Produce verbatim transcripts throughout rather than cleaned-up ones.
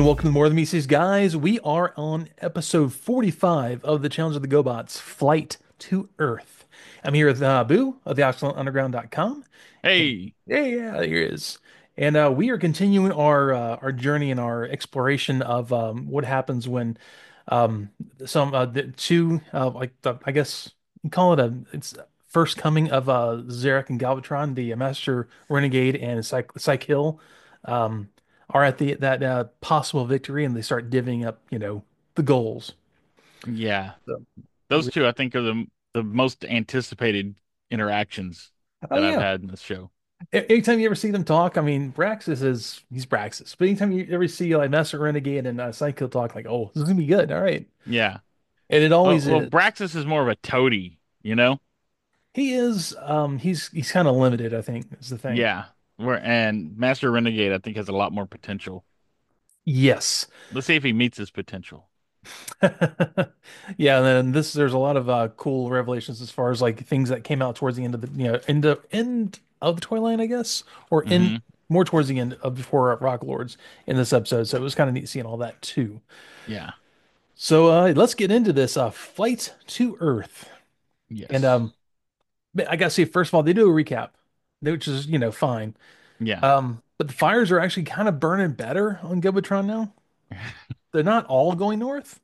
and welcome to More Than Meets Guys. We are on episode forty-five of the Challenge of the GoBots Flight to Earth. I'm here with uh, Boo of the excellent underground dot com. And Hey, yeah, yeah, here it is. And uh, we are continuing our uh, our journey and our exploration of um, what happens when um, some uh, the two uh, like the, I guess you call it a it's first coming of uh, Zarek and Galvatron, the Master Renegade and Psych Psych Hill. Um, are at the that uh, possible victory, and they start divvying up, you know, the goals. yeah, So, those two I think are the the most anticipated interactions oh that I've yeah. had in this show. A- Anytime you ever see them talk, I mean, Braxis is he's Braxis. But anytime you ever see like Master Renegade and uh, Psycho talk, like, oh, this is gonna be good. All right, Yeah. and it Well, always well, is. Braxis is more of a toady, you know? He is. Um, he's he's kind of limited, I think, is the thing. Yeah. Where and Master Renegade I think has a lot more potential. Yes. Let's see if he meets his potential. Yeah, and then this there's a lot of uh cool revelations as far as like things that came out towards the end of the you know end of end of the toy line, I guess, or in Hmm. more towards the end of before Rock Lords in this episode. So it was kind of neat seeing all that too. Yeah. So uh let's get into this uh Flight to Earth. And Yes. um I gotta say, first of all, they do a recap, which is, you know, fine. Yeah. Um, but the fires are actually kind of burning better on Gilbatron now. They're not all going north.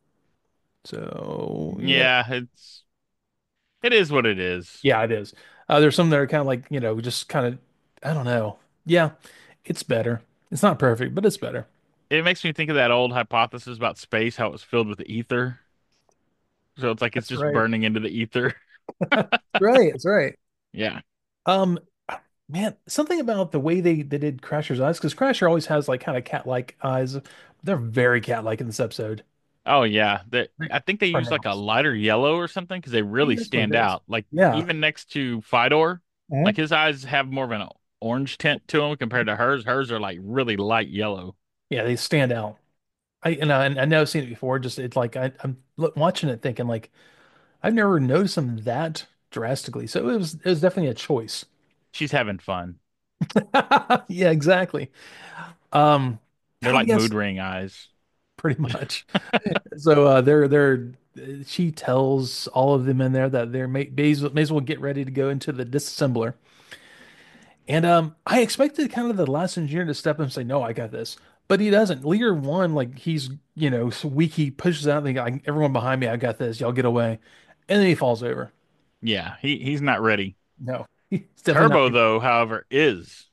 So yeah. Yeah, it's it is what it is. Yeah, it is. Uh, there's some that are kind of like, you know, just kind of, I don't know. Yeah, it's better. It's not perfect, but it's better. It makes me think of that old hypothesis about space, how it was filled with ether. So it's like it's That's just right. burning into the ether. Right. That's right. Yeah. Um, man, something about the way they, they did Crasher's eyes, because Crasher always has like kind of cat-like eyes. They're very cat-like in this episode. Oh yeah, they, Very I think they use like a pronounced. lighter yellow or something because they Maybe really that's what stand it is. out. Like Yeah. even next to Fedor, like Mhm. his eyes have more of an orange tint to them compared to hers. Hers are like really light yellow. Yeah, they stand out. I and I, and I know I've seen it before. Just it's like I, I'm look, watching it thinking like I've never noticed them that drastically. So it was it was definitely a choice. She's having fun. Yeah, exactly. Um, They're oh like yes, mood ring eyes. pretty much. So uh, they're they're she tells all of them in there that they're may, may as well may as well get ready to go into the disassembler. And um, I expected kind of the last engineer to step up and say, "No, I got this," but he doesn't. Leader one, like he's you know so weak. He pushes out. They got everyone behind me. I got this. Y'all get away, and then he falls over. Yeah, he he's not ready. No, he's definitely not Turbo ready. though, however, is.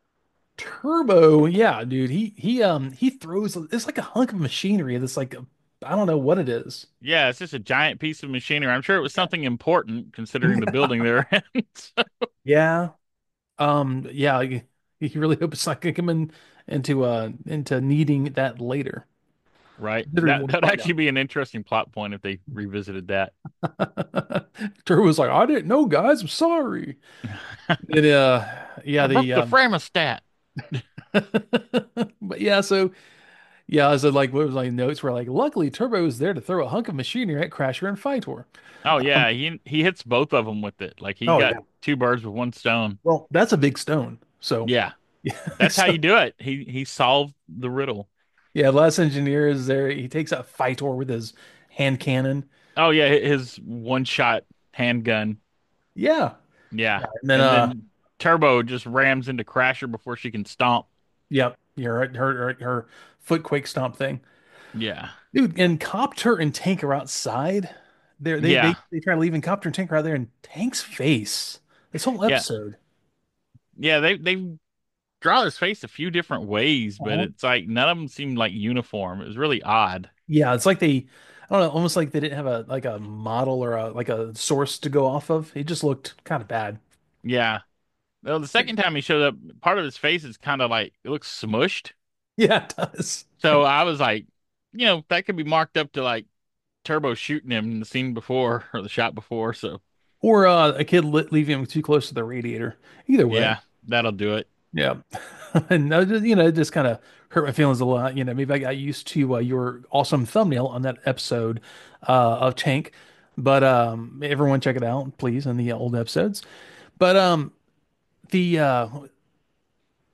Turbo. Yeah, dude. He he um he throws. It's like a hunk of machinery. That's like a, I don't know what it is. Yeah, it's just a giant piece of machinery. I'm sure it was something important considering the building they're in. Yeah. Um. Yeah. You, you really hope it's not gonna come in into uh into needing that later. Right? Considering That what we that'd find actually out. be an interesting plot point if they revisited that. Turbo's like, I didn't know, guys. I'm sorry. And uh, yeah, I the broke the um, thermostat. but yeah, so yeah, so like what was my notes were like, luckily Turbo was there to throw a hunk of machinery at Crasher and Fightor. Oh Um, yeah, he he hits both of them with it. Like he oh got yeah. two birds with one stone. Well, that's a big stone. So Yeah, yeah, that's how so you do it. He he solved the riddle. yeah, last engineer is there. He takes out Fightor with his hand cannon. Oh yeah, his one shot handgun. Yeah. Yeah, Yeah. And then and uh then Turbo just rams into Crasher before she can stomp. yep, you're right, her her her foot quake stomp thing. Yeah, Dude, and Copter and Tank are outside. They're, they they yeah, they try leaving Copter and Tank are out there in Tank's face. This whole yeah, episode. yeah. They they draw his face a few different ways, but Uh-huh. it's like none of them seemed like uniform. It was really odd. Yeah, it's like they, I don't know, almost like they didn't have a like a model or a like a source to go off of. It just looked kind of bad. Yeah. Well, the second time he showed up, part of his face is kind of like it looks smushed. Yeah, it does. So I was like, you know, that could be marked up to like Turbo shooting him in the scene before or the shot before. So Or uh, a kid li leaving him too close to the radiator. Either way. yeah, that'll do it. Yeah. And I just, you know, it just kind of hurt my feelings a lot. You know, maybe I got used to uh, your awesome thumbnail on that episode uh, of Tank, but um, everyone check it out, please, in the old episodes. But um, the uh,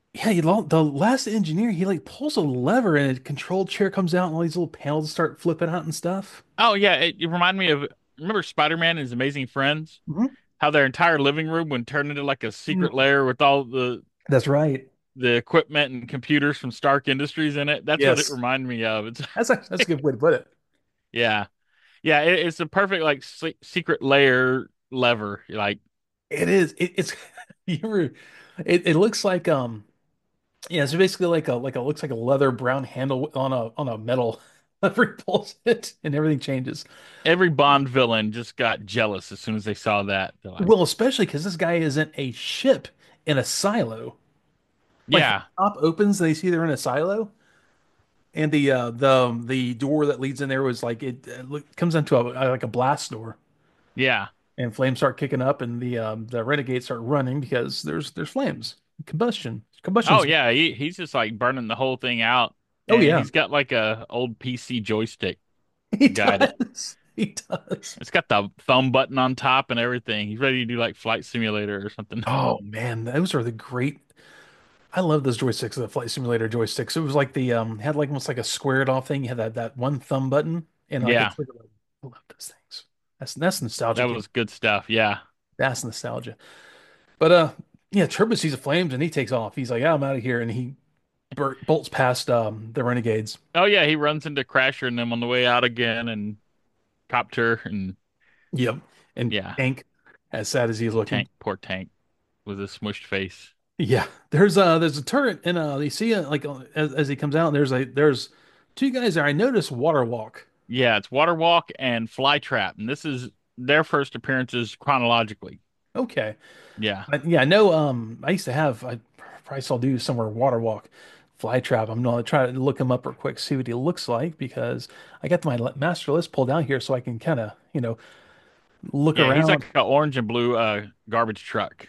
Yeah, he, lo- the last engineer, he like pulls a lever and a control chair comes out and all these little panels start flipping out and stuff. Oh yeah, it, it reminded me of remember Spider-Man and his Amazing Friends? Mhm. How their entire living room would turn into like a secret Mm, lair with all the that's right. the equipment and computers from Stark Industries in it. That's what it Yes. reminded me of. It's That's a, that's a good way to put it. yeah. Yeah, it, it's a perfect like se secret layer lever. Like It is. It, it's you ever, it, it looks like um yeah, it's basically like a like a looks like a leather brown handle on a on a metal lever he pulls it and everything changes. every Bond villain just got jealous as soon as they saw that. They're like, Well, especially because this guy isn't a ship in a silo. Like the yeah, top opens and they see they're in a silo. And the uh the the door that leads in there was like it, it look- comes into a like a blast door, yeah. and flames start kicking up, and the um the renegades start running because there's there's flames, combustion, Oh combustions. yeah, he he's just like burning the whole thing out, Oh and yeah, he's got like a old P C joystick he to guide it. does. He does. It's got the thumb button on top and everything. He's ready to do like Flight Simulator or something. Oh man, those are the great. I love those joysticks, the Flight Simulator joysticks. It was like the um had like almost like a squared off thing. You had that that one thumb button and like a Yeah, trigger button. I love those things. That's that's that nostalgic. was good stuff. Yeah. That's nostalgia. But uh, yeah, Turbo sees the flames and he takes off. He's like, "Yeah, I'm out of here," and he bur bolts past um the renegades. Oh yeah, he runs into Crasher and them on the way out again, and Copter and Yep. And yeah, Tank, as sad as he's looking. Tank, poor Tank with his smushed face. Yeah, there's uh there's a turret and uh you see it like uh, as, as he comes out. There's a there's two guys there. I noticed water walk. Yeah, it's Water Walk and Flytrap, and this is their first appearances chronologically. Okay. Yeah, But yeah, I know. Um, I used to have. I probably still do somewhere water walk, fly trap. I'm gonna try to look him up real quick, see what he looks like because I got my li- master list pulled down here so I can kind of you know look yeah, he's around. like an orange and blue uh garbage truck.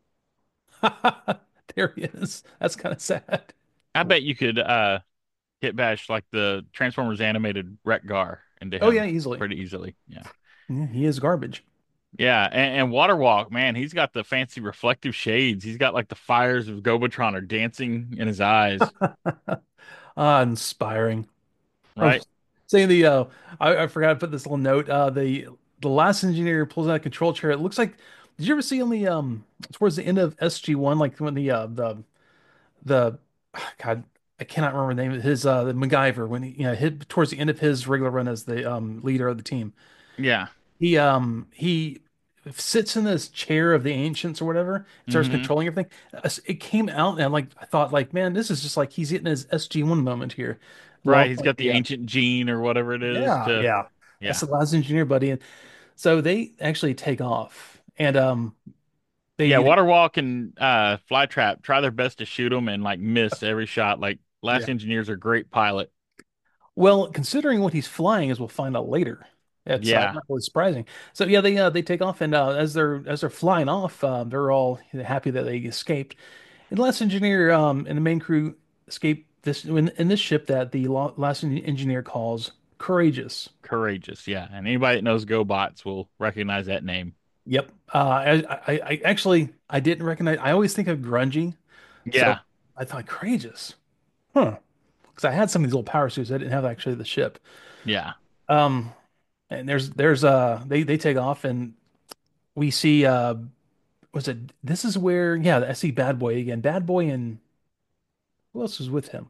There he is. That's kind of sad. I bet you could uh hit bash like the Transformers animated Wreck-Gar into Oh yeah, him easily. pretty easily. Yeah. Yeah, he is garbage. Yeah, and, and Water Walk, man, he's got the fancy reflective shades. He's got like the fires of Gobotron are dancing in his eyes, Ah, inspiring. Oh, right? saying the uh, I, I forgot to put this little note. Uh, the the last engineer pulls out a control chair. It looks like. Did you ever see on the um towards the end of S G one, like when the uh the the God, I cannot remember the name of his uh the MacGyver when he you know hit towards the end of his regular run as the um leader of the team. Yeah. He um he sits in this chair of the ancients or whatever and starts Hmm. controlling everything. Uh, It came out and I'm like I thought like man this is just like he's getting his S G one moment here. Right. Along He's with got the the uh, ancient gene or whatever it is yeah to, yeah that's yeah. the last engineer buddy and so they actually take off and um Yeah. they, they Water Walk and uh, Flytrap try their best to shoot him and like miss every shot. Like yeah. Last Engineer's a great pilot. Well, considering what he's flying, as we'll find out later, it's uh, Yeah. not really surprising. So yeah, they uh, they take off, and uh, as they're as they're flying off, uh, they're all happy that they escaped. And the last engineer um, and the main crew escape this in, in this ship that the lo- last en- engineer calls Courageous. Courageous. Yeah. And anybody that knows GoBots will recognize that name. Yep. Uh, I, I I actually I didn't recognize. I always think of Grungy, so Yeah. I thought Courageous, huh? Because I had some of these little power suits. I didn't have actually the ship. Yeah. Um, and there's there's uh they they take off and we see uh was it this is where yeah I see Bad Boy again. Bad Boy and who else was with him?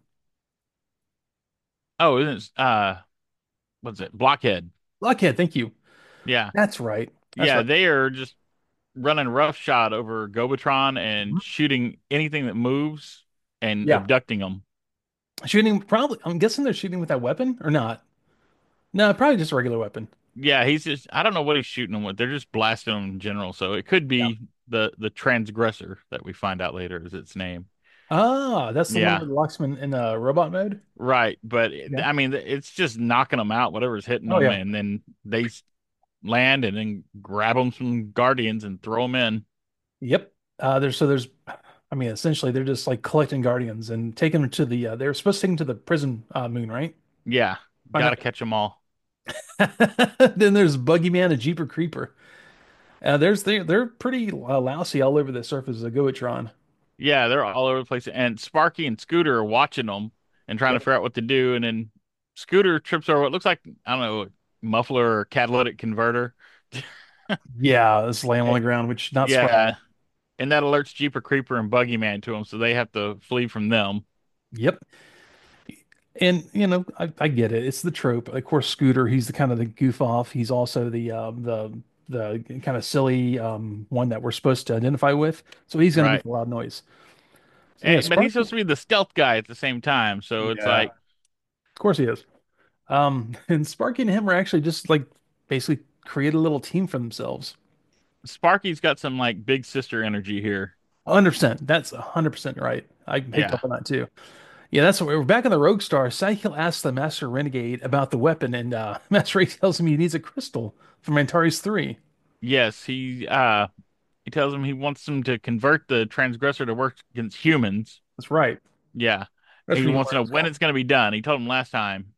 Oh, isn't it, uh, what's it? Blockhead. Luckhead, thank you. Yeah. That's right. That's Yeah. right. They are just running roughshod over Gobotron and Mhm. shooting anything that moves and Yeah. abducting them. Shooting probably I'm guessing they're shooting with that weapon or not. No, probably just a regular weapon. Yeah, he's just I don't know what he's shooting them with. They're just blasting them in general. So it could Yeah. be the the transgressor that we find out later is its name. Ah, that's the one Yeah, where the locksman in uh, robot mode. right. But it- Yeah. I mean, it's just knocking them out, whatever's hitting Oh them, yeah. and then they s- land and then grab them from guardians and throw them in. Yep. Uh, there's so there's I mean essentially they're just like collecting guardians and taking them to the uh, they're supposed to take them to the prison uh, moon, right? Yeah, Find got to out. catch them all. Then there's Buggy Man and Jeeper Creeper. Uh, there's they're they're pretty uh, lousy all over the surface of Goatron. Yeah, they're all over the place. And Sparky and Scooter are watching them and trying to Yep. figure out what to do. And then Scooter trips over what looks like, I don't know, muffler or catalytic converter. Yeah, it's laying on Eh, the ground, which not surprising. Yeah, and that alerts Jeeper Creeper and Buggy Man to them, so they have to flee from them. Yep. And you know, I, I get it. It's the trope. Of course, Scooter, he's the kind of the goof off. He's also the um the the kind of silly um one that we're supposed to identify with. So he's going to make Right. a loud noise. So yeah, And, but he's supposed Sparky. to be the stealth guy at the same time, so it's Yeah, like of course he is. Um, and Sparky and him are actually just like basically create a little team for themselves. Sparky's got some like big sister energy here. one hundred percent. That's one hundred percent right. I picked Yeah. up on that too. Yeah, that's what we're back in the Rogue Star. Cycle asks the Master Renegade about the weapon, and uh, Master Ray tells him he needs a crystal from Antares three. Yes, he uh he tells him he wants him to convert the transgressor to work against humans. That's right. Yeah. That's He what he wants to know learns. when it's going to be done. He told him last time.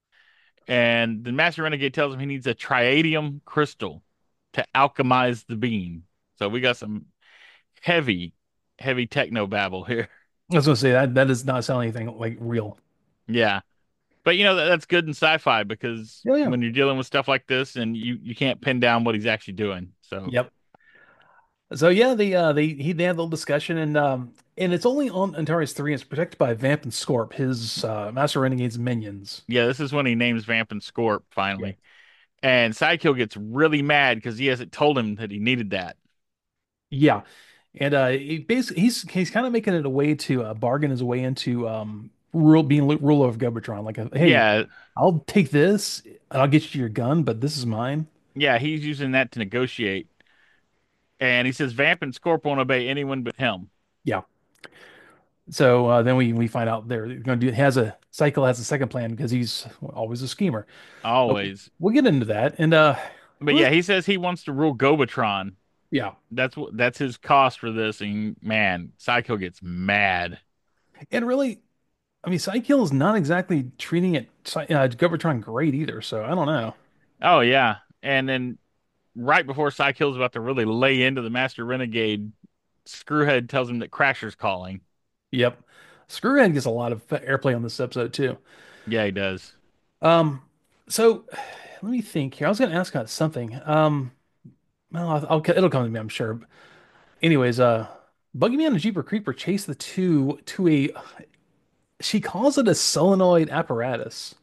And the Master Renegade tells him he needs a triadium crystal to alchemize the beam. So we got some heavy, heavy techno babble here. I was gonna say that that does not sound anything like real. Yeah. But you know that that's good in sci-fi because Yeah, yeah. when you're dealing with stuff like this and you you can't pin down what he's actually doing. So Yep. So yeah, they uh they he they had a little discussion and um and it's only on Antares three. It's protected by Vamp and Scorp, his uh Master Renegade's minions. yeah, this is when he names Vamp and Scorp Yeah. finally. And Sidekill gets really mad because he hasn't told him that he needed that. Yeah. And uh he basically he's he's kind of making it a way to uh, bargain his way into um rule being lu- ruler of Gobotron. Like, a, hey, Yeah, I'll take this and I'll get you your gun, but this is mine. yeah, he's using that to negotiate. And he says Vamp and Scorp won't obey anyone but him. Yeah. So uh, then we we find out they're going to do has a Cycle has a second plan because he's always a schemer. But Always. we'll get into that. And uh But let's- yeah, he says he wants to rule Gobotron. yeah. That's what that's his cost for this. And man, Psycho gets mad. And really, I mean, Cycle is not exactly treating it uh, Gobotron great either. So I don't know. Oh yeah. And then right before Psykill's about to really lay into the Master Renegade, Screwhead tells him that Crasher's calling. Yep. Screwhead gets a lot of airplay on this episode too. Yeah, he does. Um, so let me think here. I was going to ask about something. Um, well, I'll, I'll it'll come to me, I'm sure. Anyways, uh, Buggyman and Jeeper Creeper chase the two to a. She calls it a solenoid apparatus.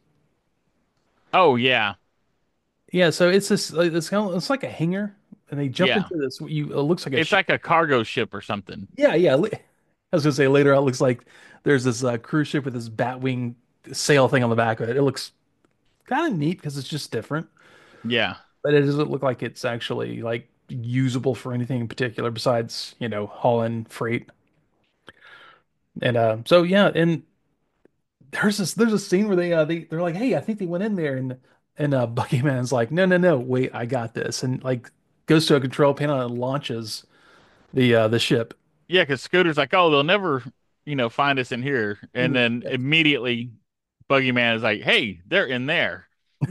Oh yeah. Yeah, so it's this. like, It's kind of, it's like a hangar, and they jump Yeah. into this. You it looks like a It's ship. like a cargo ship or something. Yeah, yeah. li- I was gonna say later. It looks like there's this uh, cruise ship with this Batwing sail thing on the back of it. It looks kind of neat because it's just different, Yeah. but it doesn't look like it's actually like usable for anything in particular besides you know hauling freight. And uh, so yeah, and there's this there's a scene where they uh they they're like, hey, I think they went in there, and and uh Buckyman's like, no, no, no, wait, I got this, and like goes to a control panel and launches the uh the ship. Yeah, because Scooter's like, oh, they'll never, you know, find us in here. And then immediately Buggy Man is like, hey, they're in there.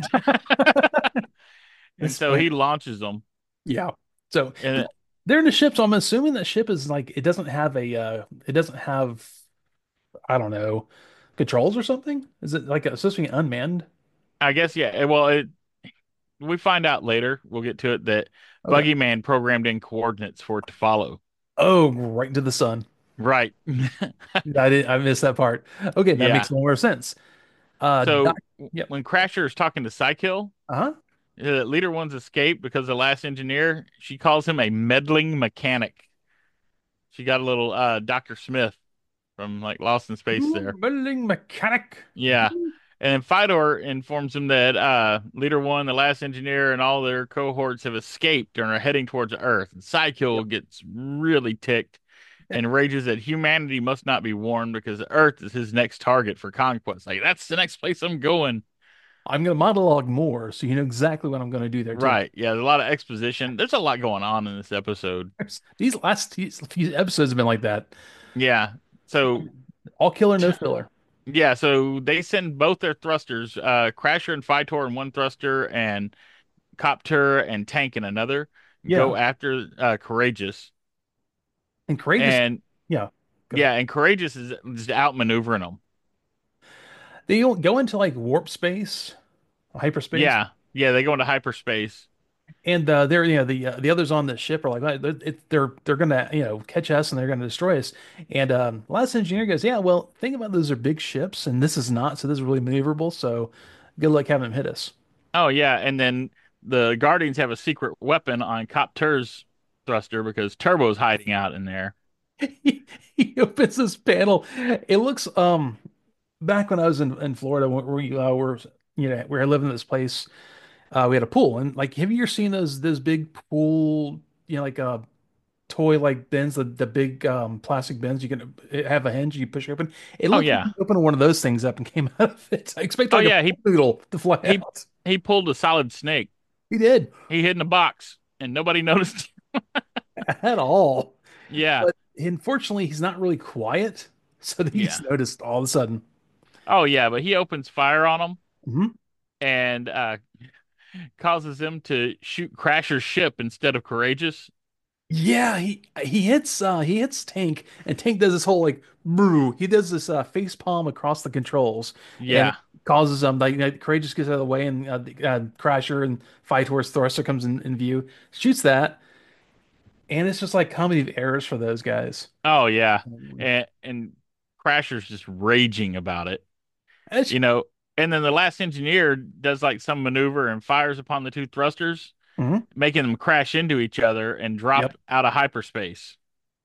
And It's so funny. he launches them. Yeah. So And they're in the ship, so I'm assuming that ship is like it doesn't have a uh it doesn't have I don't know controls or something. Is it like supposed to be unmanned? I guess, yeah, eh, well, it, we find out later, we'll get to it, that Okay. Buggy Man programmed in coordinates for it to follow. Oh, right into the sun. Right. I did I missed that part. Okay, that Yeah. makes more sense. Uh, Doc, So w- yep. when Crasher is talking to Psykill, Uh-huh. uh, Leader One's escaped because the last engineer, she calls him a meddling mechanic. She got a little uh doctor Smith from like Lost in Space You there. building mechanic. Yeah. And then Fedor informs him that uh Leader One, the last engineer, and all their cohorts have escaped and are heading towards Earth. And Yep. Psykill gets really ticked and rages that humanity must not be warned because Earth is his next target for conquest. Like, that's the next place I'm going. I'm gonna monologue more, so you know exactly what I'm gonna do there too. Right. Yeah, there's a lot of exposition. There's a lot going on in this episode. These last few episodes have been like that. Yeah. So All killer, no filler. yeah, so they send both their thrusters, uh Crasher and Phytor in one thruster and Copter and Tank in another, Yeah. go after uh Courageous. And courageous. And Yeah. Go. Yeah, and Courageous is just outmaneuvering them. They don't go into like warp space, hyperspace, Yeah, yeah, they go into hyperspace. and uh, they're you know the uh, the others on the ship are like "Well, they're it, they're they're gonna you know catch us and they're gonna destroy us. And um, last engineer goes, yeah, well, think about those are big ships, and this is not, so this is really maneuverable. So good luck having them hit us. Oh yeah, and then the Guardians have a secret weapon on Copter's thruster because Turbo's hiding out in there. He, he opens this panel. It looks um back when I was in, in Florida where we uh, were you know where I lived in this place, uh, we had a pool and like have you ever seen those those big pool you know like uh toy like bins the the big um plastic bins you can have a hinge you push it open. It Oh looked like yeah, he opened one of those things up and came out of it. I expected oh like a yeah, pool he noodle to fly he out. he pulled a solid snake. He did He hid in a box and nobody noticed. at all. Yeah, But unfortunately he's not really quiet, so he's yeah. noticed all of a sudden. Oh yeah, but he opens fire on them Mhm. and uh causes them to shoot Crasher's ship instead of Courageous. Yeah, he he hits uh he hits Tank and Tank does this whole like brew. He does this uh face palm across the controls and it Yeah. causes um like, like Courageous gets out of the way and uh, the, uh, Crasher and Fight Horse Thruster comes in, in view, shoots that, and it's just like comedy of errors for those guys. Oh yeah. Um, And and Crasher's just raging about it. it's- You know, and then the last engineer does like some maneuver and fires upon the two thrusters, mhm. making them crash into each other and Yep. drop out of hyperspace.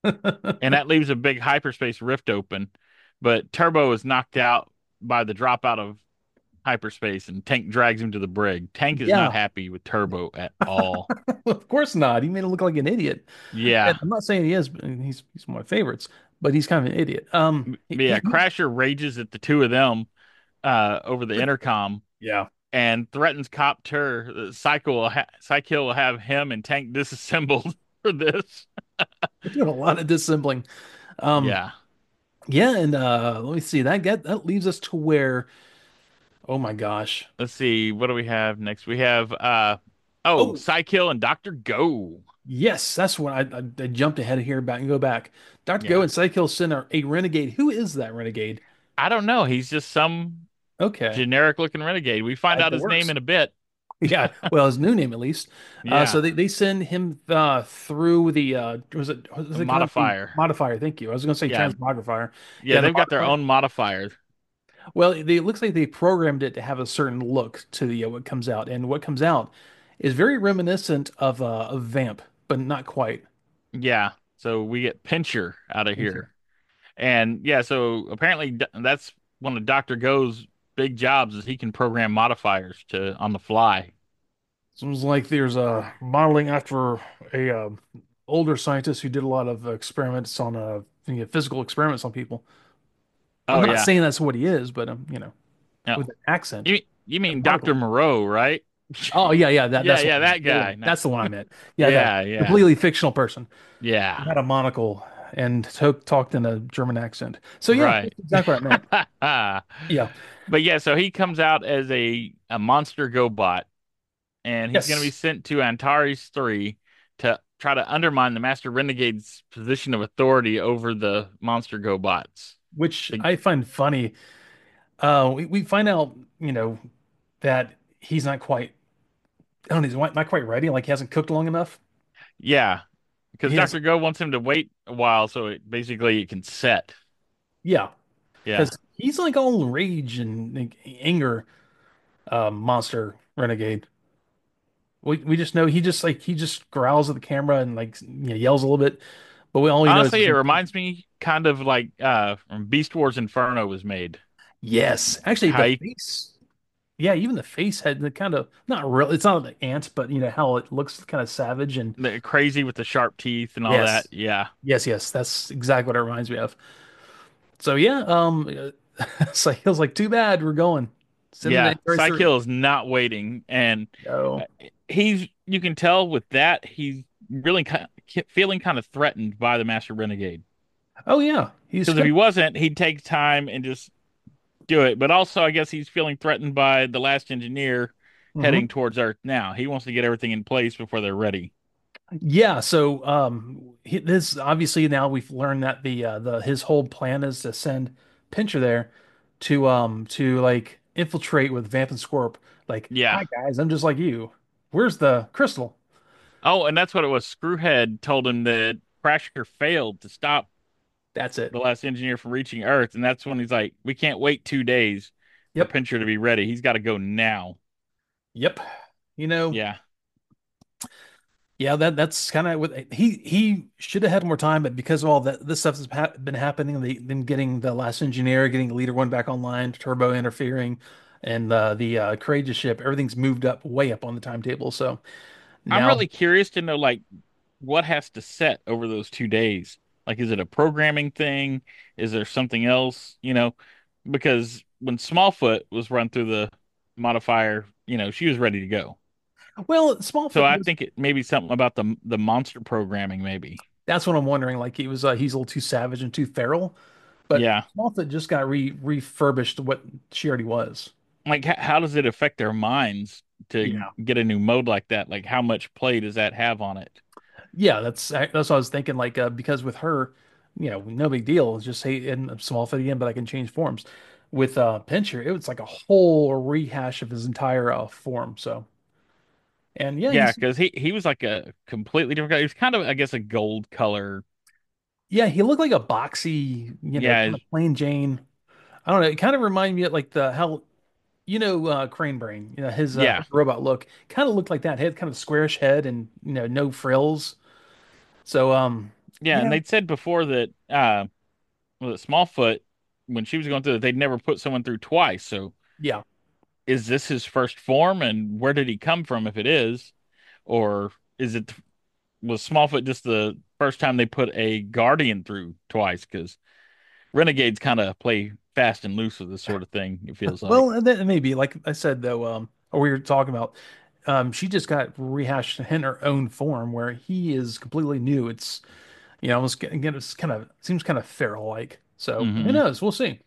And that leaves a big hyperspace rift open. But Turbo is knocked out by the drop out of hyperspace, and Tank drags him to the brig. Tank is not Yeah, happy with Turbo at all. of course not. He made him look like an idiot. And Yeah. I'm not saying he is, but he's he's one of my favorites, but he's kind of an idiot. Um, M- he, Yeah, he, Crasher rages at the two of them uh, over the intercom yeah. and threatens Copter. Uh, Psycho will ha Psykill will have him and Tank disassembled for this. We're doing a lot of dissembling. Um, Yeah. yeah, and uh let me see. That get that leaves us to where, oh my gosh. Let's see. What do we have next? We have uh oh, Oh, Psykill and Doctor Go. yes, that's what I, I, I jumped ahead of here back and go back. doctor Go Yeah. and Psykill send a, a renegade. Who is that renegade? I don't know. He's just some Okay. generic looking renegade. We find That, out that his name works. in a bit. Yeah, well, his new name at least. Uh, Yeah. so they, they send him uh, through the uh, was it was A it called the modifier. modifier? Thank you. I was going to say Yeah. transmogrifier. Yeah, Yeah, the they've got their modifier. own modifiers. Well, they, it looks like they programmed it to have a certain look to the uh, what comes out, and what comes out is very reminiscent of uh, of Vamp, but not quite. Yeah. So we get Pincher out of Sure. here. And yeah, so apparently d- that's one of Doctor Go's big jobs is he can program modifiers to on the fly. Seems like there's a modeling after a uh, older scientist who did a lot of experiments on uh, you know, physical experiments on people. I'm Oh not yeah. saying that's what he is, but um, you know, Yeah. with an accent You you and mean Doctor monocle. Moreau, right? Oh yeah, yeah, that Yeah, that's what yeah, I meant. that Yeah, yeah, guy. Not, that's the one I meant. Yeah, that yeah, yeah. completely fictional person who Yeah. had a monocle and to talked in a German accent. So yeah, Right. that's exactly what I meant. Yeah. But yeah, so he comes out as a a monster GoBot and he's going to be Yes. sent to Antares three to try to undermine the Master Renegade's position of authority over the monster GoBots. Which The- I find funny. Uh, we, we find out, you know, that he's not quite, I don't know, he's not quite ready. Like he hasn't cooked long enough. Yeah, because He has, Doctor Go wants him to wait a while so it basically it can set. yeah, Yeah. because he's like all rage and like, anger, uh, monster renegade. We we just know he just like he just growls at the camera and like you know, yells a little bit, but we all he knows Honestly, is it reminds me kind of like uh from Beast Wars Inferno was made. yes. Actually, How the he, face, yeah, even the face had the kind of not real. It's not an ant, but you know how it looks kind of savage and the crazy with the sharp teeth and all that. yes, Yeah. yes, yes. That's exactly what it reminds me of. So yeah, um, so he was like, too bad, we're going. Send him to Yeah. Antares three. Psykill is not waiting and uh, No. he's you can tell with that he's really kind feeling kind of threatened by the Master Renegade. Oh yeah, he's Because if kind he wasn't, he'd take time and just do it. But also, I guess he's feeling threatened by the last engineer of, heading hmm towards Earth now. He wants to get everything in place before they're ready. Yeah, so um he, this obviously now we've learned that the uh, the his whole plan is to send Pincher there to um to like infiltrate with Vamp and Scorp. Like, Yeah. hi guys, I'm just like you. Where's the crystal? Oh, and that's what it was. Screwhead told him that Crasher failed to stop That's it. the last engineer from reaching Earth, and that's when he's like, "We can't wait two days for Yep. Pincher to be ready. He's got to go now." Yep. You know, Yeah. yeah, that that's kind of what he he should have had more time, but because of all that this stuff has ha been happening, the, them getting the last engineer, getting Leader One back online, Turbo interfering, and uh, the uh, Courageous ship, everything's moved up way up on the timetable. So I'm now, really curious to know like what has to set over those two days. Like, is it a programming thing? Is there something else? You know, because when Smallfoot was run through the modifier, you know, she was ready to go. well, So Smallfoot I was, think it maybe something about the the monster programming, maybe. that's what I'm wondering. Like he was, uh, he's a little too savage and too feral, but Yeah. Smallfoot just got re refurbished to what she already was. Like, h- how does it affect their minds to Yeah. get a new mode like that? Like, how much play does that have on it? Yeah, that's that's what I was thinking. Like, uh, because with her, you know, no big deal. Just say in a small fit again, but I can change forms. With uh Pincher, it was like a whole rehash of his entire uh, form. So, and yeah, Yeah, he's because he he was like a completely different guy. He was kind of, I guess, a gold color. yeah, he looked like a boxy, you know, kind Yeah, of plain Jane. I don't know. It kind of reminded me of like the how you know uh Crane Brain, you know, his uh yeah, his robot look kind of looked like that. He had kind of squarish head and you know no frills. So, um, yeah. And yeah, they'd said before that uh, with Smallfoot, when she was going through it, they'd never put someone through twice. So yeah. is this his first form, and where did he come from? If it is, or is it was Smallfoot just the first time they put a Guardian through twice? Because Renegades kind of play fast and loose with this sort of thing, it feels like. Well, and then maybe, like I said though, um, or we were talking about, um, she just got rehashed in her own form where he is completely new. It's you know, almost again, it's kind of seems kind of feral-like. So who Hmm. knows? We'll see.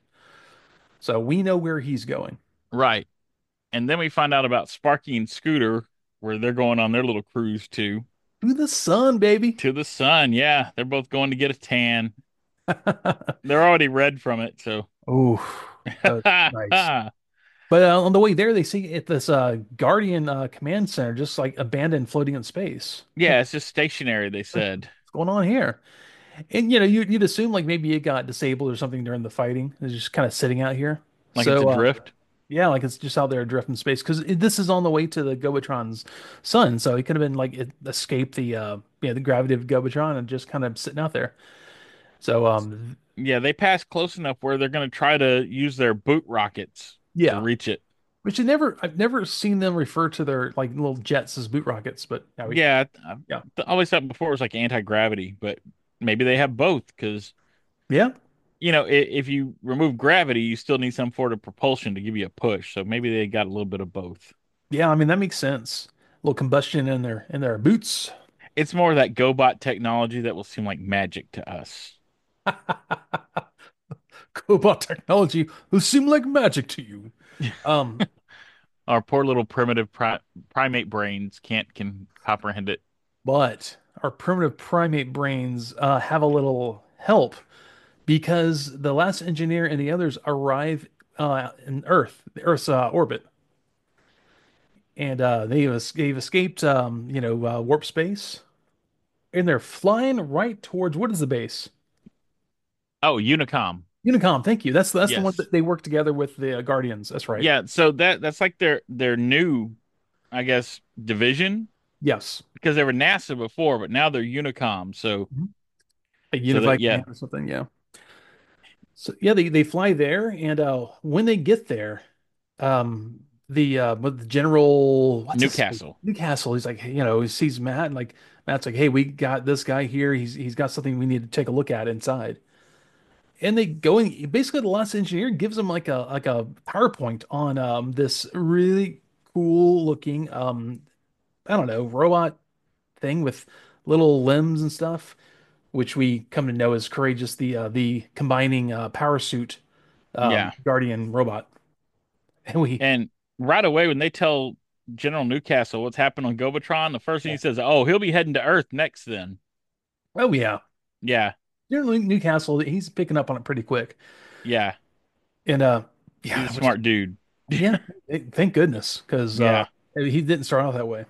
So we know where he's going. Right. And then we find out about Sparky and Scooter, where they're going on their little cruise too. To the sun, baby. To the sun. Yeah, they're both going to get a tan. They're already red from it, so. Oh, that was nice. But uh, on the way there, they see at this uh, Guardian uh, command center just like abandoned, floating in space. Like, Yeah, it's just stationary, they what's said. going on here? And you know, you, you'd assume like maybe it got disabled or something during the fighting. It's just kind of sitting out here. Like it's So uh, adrift. yeah, like it's just out there adrift in space because this is on the way to the Gobotron's sun. So it could have been like it escaped the uh, yeah the gravity of Gobotron and just kind of sitting out there. So um, Yeah, they passed close enough where they're going to try to use their boot rockets to yeah, reach it. which I never I've never seen them refer to their like little jets as boot rockets, but yeah, we Yeah, I yeah I always thought before it was like anti-gravity, but maybe they have both because, yeah you know, i- if you remove gravity, you still need some sort of propulsion to give you a push. So maybe they got a little bit of both. yeah. I mean that makes sense. A little combustion in their in their boots. It's more of that GoBot technology that will seem like magic to us. Cobot technology will seem like magic to you. Um, Our poor little primitive pri primate brains can't can comprehend it. but our primitive primate brains uh, have a little help because the last engineer and the others arrive uh, in Earth, the Earth's uh, orbit, and uh, they've es- they've escaped, um, you know, uh, warp space, and they're flying right towards what is the base? Oh, Unicom. Unicom. Thank you. That's that's the one Yes. that they work together with the uh, Guardians. That's right. Yeah, so that that's like their their new, I guess, division Yes. because they were NASA before, but now they're Unicom. So Mhm. A so that unified yeah, command or something. Yeah. So yeah, they they fly there, and uh, when they get there, um, the uh, what the general, what's his name? Newcastle. Newcastle. He's like, hey, you know, he sees Matt, and like Matt's like, hey, we got this guy here. He's he's got something we need to take a look at inside. And they go and basically the last engineer gives them like a like a PowerPoint on um this really cool looking um I don't know robot thing with little limbs and stuff, which we come to know as Courageous, the uh, the combining uh, power suit um, Yeah. Guardian robot. And we, And right away when they tell General Newcastle, what's happened on Gobatron, the first thing Yeah. he says, "Oh, he'll be heading to Earth next then." Oh yeah. Yeah, Generally Newcastle, he's picking up on it pretty quick. yeah, And uh he's yeah, a which smart dude. yeah, th- thank goodness, because uh Yeah, he didn't start off that way.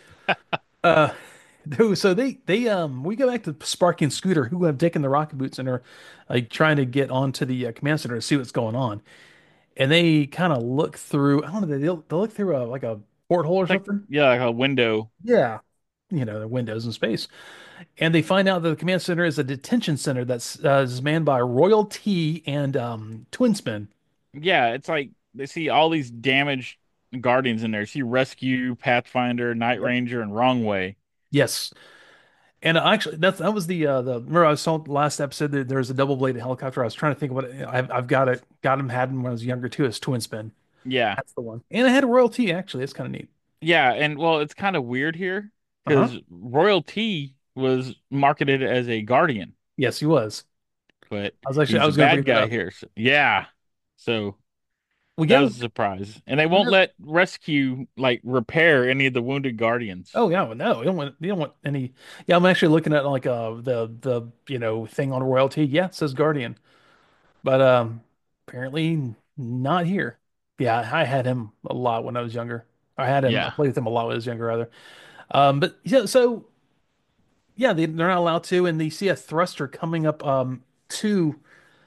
Uh though, so they they um we go back to Sparky and Scooter, who have taken the rocket boots and are like trying to get onto the uh, command center to see what's going on. And they kind of look through, I don't know, they they look through a like a porthole or it's like something. yeah, like a window. Yeah. You know, the windows in space. And they find out that the command center is a detention center that's uh, is manned by Royal T and um, Twinspin. Yeah, it's like they see all these damaged Guardians in there. See Rescue, Pathfinder, Night Yep. Ranger, and Wrong Way. Yes. And actually, that's that was the uh, the remember I saw the last episode that there was a double bladed helicopter. I was trying to think of what it, I've I've got it got him had him when I was younger too as Twinspin. Yeah, That's the one. And I had a Royal T actually. It's kind of neat. yeah, and well, it's kind of weird here Uh-huh. because Royalty was marketed as a Guardian, Yes, he was. but I was actually I he's a was going to bad bring that guy up. here. So, yeah, so We that get was a surprise, and they we won't get let Rescue like repair any of the wounded Guardians. Oh yeah, well, no, you don't want you don't want any. Yeah, I'm actually looking at like uh the the you know thing on royalty. Yeah, it says Guardian, but um apparently not here. Yeah, I had him a lot when I was younger. I had him. I Yeah, played with him a lot when I was younger, rather. Um, but yeah, so yeah, they, they're not allowed to, and they see a thruster coming up um to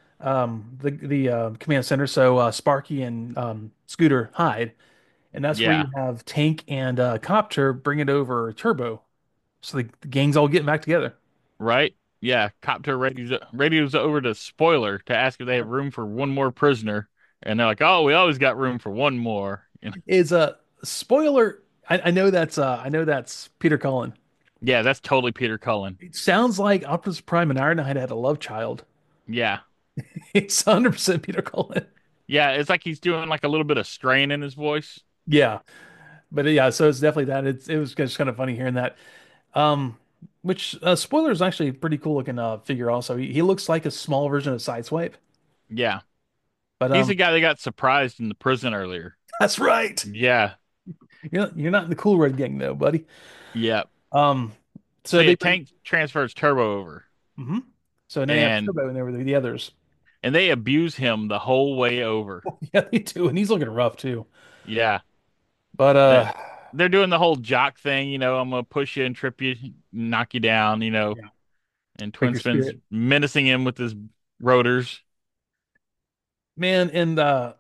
um the the uh, command center. So uh, Sparky and um Scooter hide, and that's where yeah. you have Tank and uh, Copter bring it over Turbo. So the, the gang's all getting back together. Right? Yeah, Copter radios radios over to Spoiler to ask if they have room for one more prisoner, and they're like, "Oh, we always got room for one more." You know? Is a spoiler. I, I know that's uh I know that's Peter Cullen. Yeah, that's totally Peter Cullen. It sounds like Optimus Prime and Ironhide had a love child. Yeah, It's one hundred percent Peter Cullen. yeah, it's like he's doing like a little bit of strain in his voice. Yeah, but yeah, so it's definitely that. It's it was just kind of funny hearing that. Um, which uh, spoiler is actually a pretty cool looking uh figure. Also, he, he looks like a small version of Sideswipe. Yeah, But he's the um, guy that got surprised in the prison earlier. that's right. Yeah, You're not, you're not in the Cool Red gang though, buddy. yeah. Um, So so yeah, they bring. Tank transfers Turbo over, Mhm. So now you have and Turbo and there were the others. and they abuse him the whole way over. Yeah, they do, and he's looking rough too. Yeah, But that uh, they're doing the whole jock thing. You know, I'm gonna push you and trip you, knock you down. You know, yeah, and break Twin your Spin's spirit, menacing him with his rotors. man. And uh,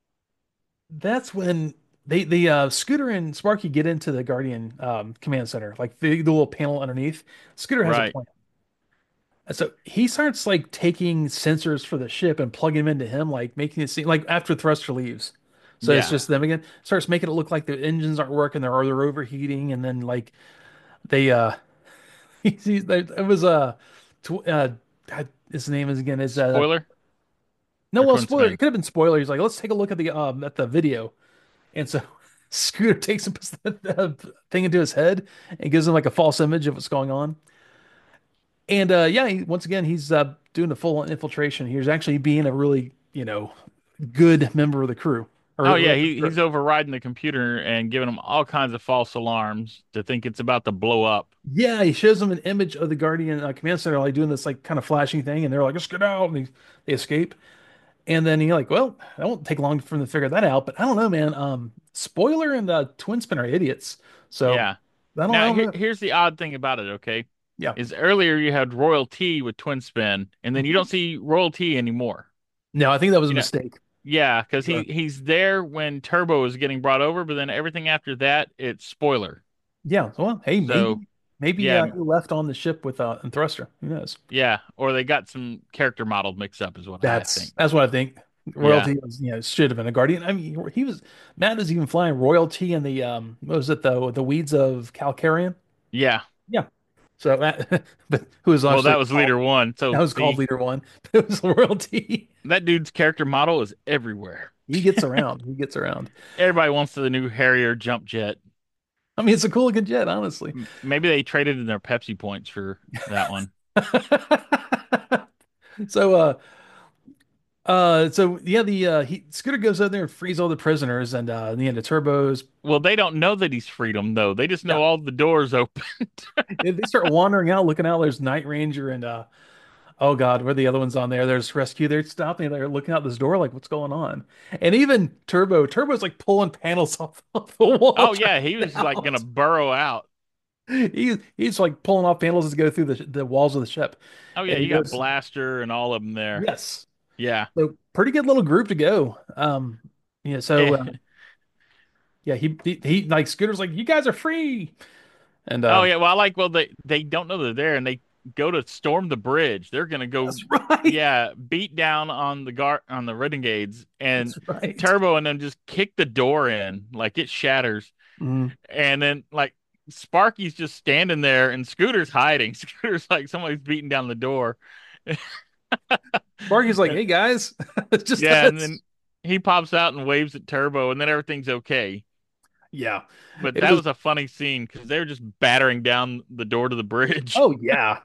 that's when they the uh Scooter and Sparky get into the Guardian um command center, like the, the little panel underneath. Scooter has a Right. plan. And so he starts like taking sensors for the ship and plugging them into him, like making it seem like after Thruster leaves. So it's Yeah. just them again. Starts making it look like the engines aren't working, they're or they're overheating, and then like they uh he sees that it was uh, tw uh God, his name is again is uh Spoiler no or well Twin spoiler it Spin? could have been spoiler. He's like, let's take a look at the um at the video. And so Scooter takes him the, the thing into his head and gives him like a false image of what's going on. And uh yeah, he, once again he's uh doing the full infiltration. He's actually being a really, you know, good member of the crew. Or, Oh yeah, or he he's overriding the computer and giving him all kinds of false alarms to think it's about to blow up. yeah, he shows them an image of the Guardian uh, command center like doing this like kind of flashing thing, and they're like, let's get out, and they, they escape. And then you're like, well, that won't take long for them to figure that out. But I don't know, man. Um, Spoiler and uh, Twin Spin are idiots. So Yeah. I don't, I Now don't here know. here's the odd thing about it, okay? Yeah. Is earlier you had Royal T with Twin Spin, and then you Mhm. don't see Royal T anymore. No, I think that was a You know, mistake. yeah, because he Sure. he's there when Turbo is getting brought over, but then everything after that, it's spoiler. Yeah. Well, hey, So maybe, maybe yeah, uh, he left on the ship with uh, and Thruster. Who knows? yeah, or they got some character model mixed up, is what I That's think. that's what I think. Yeah, Royalty was, you know, should have been a Guardian. I mean, he was Matt is even flying Royalty in the um, what was it the the weeds of Calcarian? yeah. Yeah. So that, but who was Well, actually that was called leader one. that So was called see, Leader One. It was Royalty. that dude's character model is everywhere. He gets around. He gets around. Everybody wants the new Harrier jump jet. I mean, it's a cool looking jet, honestly. M- Maybe they traded in their Pepsi points for that one. So, uh, Uh, so yeah, the uh, he Scooter goes out there and frees all the prisoners, and uh, in the end, the Turbos. Well, they don't know that he's freedom though. They just know Yeah, all the doors open. they they start wandering out, looking out. There's Night Ranger and uh, oh God, where are the other ones on there? There's Rescue. They're stopping. They're looking out this door, like what's going on? And even Turbo, Turbo's like pulling panels off, off the wall, Oh trying yeah, he to was get like gonna out. burrow out. He's he's like pulling off panels to go through the the walls of the ship, Oh yeah, and he you got goes, Blaster and all of them there. yes. Yeah. So pretty good little group to go. Um, yeah. So uh, yeah, he, he he like Scooter's like, you guys are free, and Oh uh, yeah, well I like well they they don't know they're there and they go to storm the bridge. They're gonna go that's right. yeah, beat down on the guard on the renegades and That's right. Turbo and them just kick the door in like it shatters. Mm. And then like Sparky's just standing there and Scooter's hiding. Scooter's like somebody's beating down the door. Sparky's like, hey guys, it's just Yeah, and us. then he pops out and waves at Turbo and then everything's okay. Yeah, But it that was. was a funny scene because they were just battering down the door to the bridge. Oh yeah.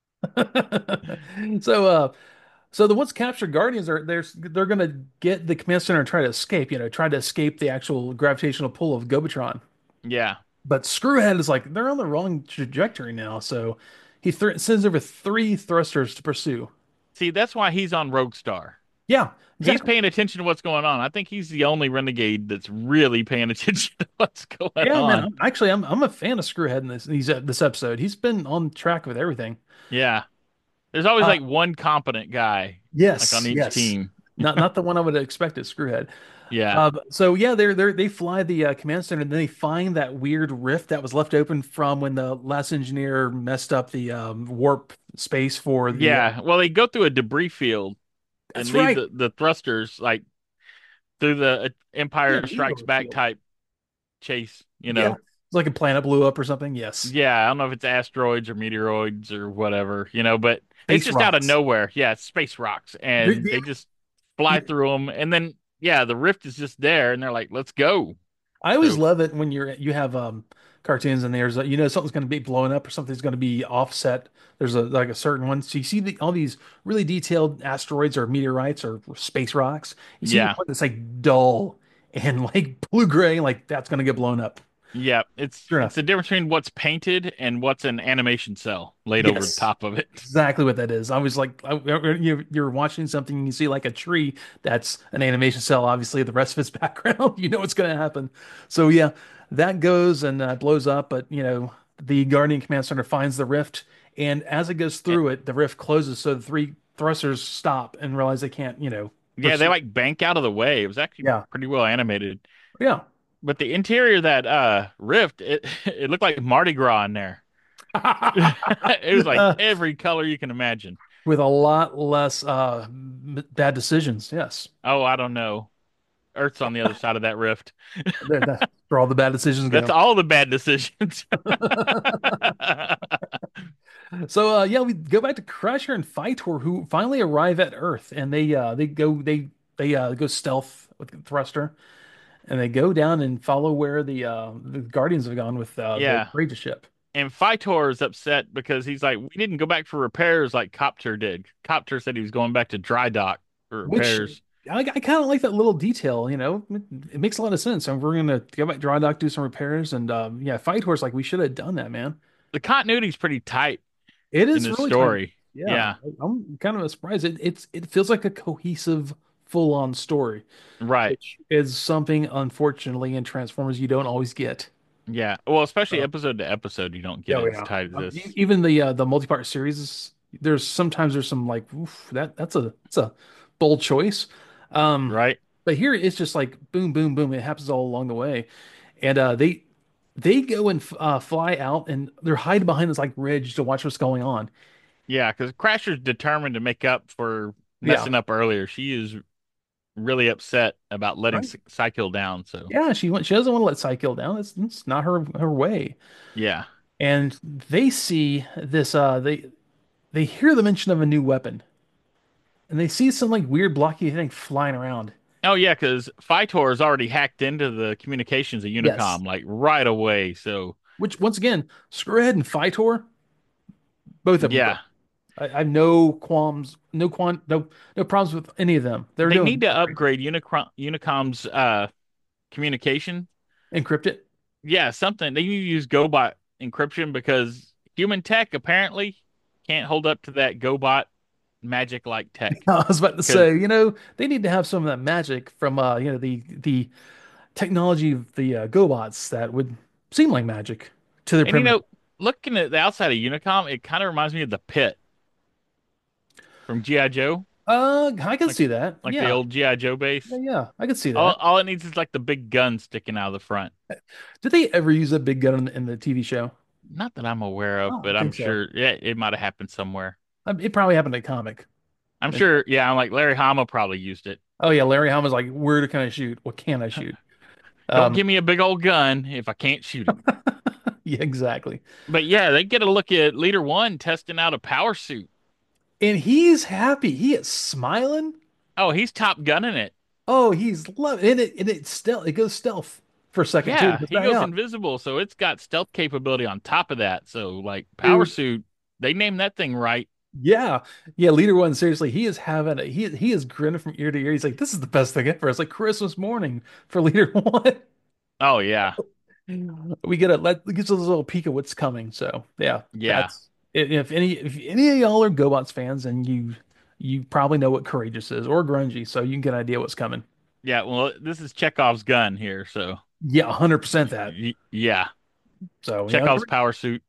So uh, so the ones captured Guardians are they're they're gonna get the command center and try to escape. You know, try to escape the actual gravitational pull of Gobatron. Yeah. But Screwhead is like they're on the wrong trajectory now, so he thr sends over three thrusters to pursue. See, that's why he's on Rogue Star. Yeah, He's exactly. paying attention to what's going on. I think he's the only renegade that's really paying attention to what's going Yeah, man. on. I'm, actually, I'm I'm a fan of Screwhead in this these, uh, this episode. He's been on track with everything. Yeah. There's always Uh, like one competent guy like on yes, each yes. team. Not not the one I would expect at Screwhead. Yeah. Uh, so yeah, they're they they fly the uh, command center, and then they find that weird rift that was left open from when the last engineer messed up the um, warp space for the. Uh, Yeah. Well, they go through a debris field and that's leave right. the, the thrusters like through the uh, Yeah, Empire Strikes meteor Back field. type chase, you Yeah, know. it's like a planet blew up or something. Yes, Yeah, I don't know if it's asteroids or meteoroids or whatever, you know, but it's space just out of rocks. nowhere. Yeah, it's space rocks The- and the- they just fly yeah, through them and then yeah, the rift is just there and they're like, "Let's go." I always So, love it when you're you have um cartoons and there's a, you know something's going to be blowing up or something's going to be offset. There's a like a certain one. So you see the, all these really detailed asteroids or meteorites or space rocks. You see yeah. one that's like dull and like blue gray, like that's going to get blown up. Yeah, it's Sure it's enough. the difference between what's painted and what's an animation cell laid over the Yes. top of it. Exactly what that is. I was like, I, you're, you're watching something and you see like a tree that's an animation cell. Obviously, the rest of its background, you know what's going to happen. So yeah, that goes and uh, blows up. But you know, the Guardian Command Center finds the rift, and as it goes And, through it, the rift closes. So the three thrusters stop and realize they can't, you know, yeah, they pursue. like bank out of the way. It was actually Yeah, pretty well animated. yeah. But the interior of that uh rift, it it looked like Mardi Gras in there. It was like Uh, every color you can imagine. with a lot less uh, m- bad decisions. Yes, Oh, I don't know. Earth's on the other side of that rift. there, that's where all the bad decisions That's go. all the bad decisions. So uh yeah, we go back to Crusher and Phytor who finally arrive at Earth and they uh they go they they uh go stealth with the thruster and they go down and follow where the uh the Guardians have gone with uh the Yeah. Courageous ship. And Phytor is upset because he's like, we didn't go back for repairs like Copter did. Copter said he was going back to dry dock for Which repairs. I, I kind of like that little detail, you know. It, it makes a lot of sense. And we're gonna go back dry dock, do some repairs, and um yeah, Phytor's like we should have done that, man. The continuity's pretty tight It in is this really tight. story. Yeah, Yeah, I'm kind of surprised. It it's it feels like a cohesive, full-on story, right. which is something unfortunately in Transformers you don't always get. Yeah. Well, especially Uh, episode to episode, you don't get oh it as yeah. tight as Um, e- this. even the uh, the multi-part series is, there's sometimes there's some like oof, that that's a that's a bold choice. Um, Right? but here it's just like boom, boom, boom. It happens all along the way, and uh, they they go and f- uh, fly out and they're hiding behind this like ridge to watch what's going on. Yeah, because Crasher's determined to make up for Yeah, messing up earlier. She is really upset about letting right. Cy- Cykill down. So, Yeah, she went. She doesn't want to let Psykill down. It's, it's not her her way. yeah. And they see this. Uh, they they hear the mention of a new weapon, and they see some like weird blocky thing flying around. Oh, yeah, because Phytor has already hacked into the communications of Yes. Unicom like right away. So, Which once again, Screwhead and Phytor, both of them yeah. go. I, I have no qualms, no quant, no no problems with any of them. They're They doing need to great. upgrade Unicron Unicom's uh communication. Encrypt it. Yeah, something. They need to use GoBot encryption because human tech apparently can't hold up to that GoBot magic like tech. I was about to Because say, you know, they need to have some of that magic from uh, you know, the the technology of the uh, GoBots that would seem like magic to their and you primitive. know, looking at the outside of Unicom, it kind of reminds me of the pit from G I. Joe, Uh, I can like see that. like the Yeah, old G I. Joe yeah, base. yeah, I can see All that. all it needs is like the big gun sticking out of the front. Did they ever use a big gun in the, in the T V show? Not that I'm aware I of, don't but I'm think so. sure yeah, it might have happened somewhere. I mean, it probably happened in a comic. I'm sure, yeah, I'm like Larry Hama probably used it. Oh yeah, Larry Hama's like, where can I shoot? What can I shoot? Don't Um, give me a big old gun if I can't shoot it. yeah, exactly. But yeah, they get a look at Leader One testing out a power suit. And he's happy. He is smiling. Oh, he's top gunning it. Oh, he's loving it. And it, and it stealth. It goes stealth for a second too. It Yeah, goes he back goes out, invisible, so it's got stealth capability on top of that. So like power dude. suit, they named that thing right. Yeah, yeah. Leader one, seriously, he is having a he he is grinning from ear to ear. He's like, "This is the best thing ever." It's like Christmas morning for Leader one. Oh yeah. We get a let gives us a little peek of what's coming. So yeah, Yeah. that's if any if any of y'all are GoBots fans, and you you probably know what Courageous is or Grungy, so you can get an idea what's coming. Yeah, well, this is Chekhov's gun here, so Yeah, one hundred percent y that. y yeah, So yeah, Chekhov's power suit.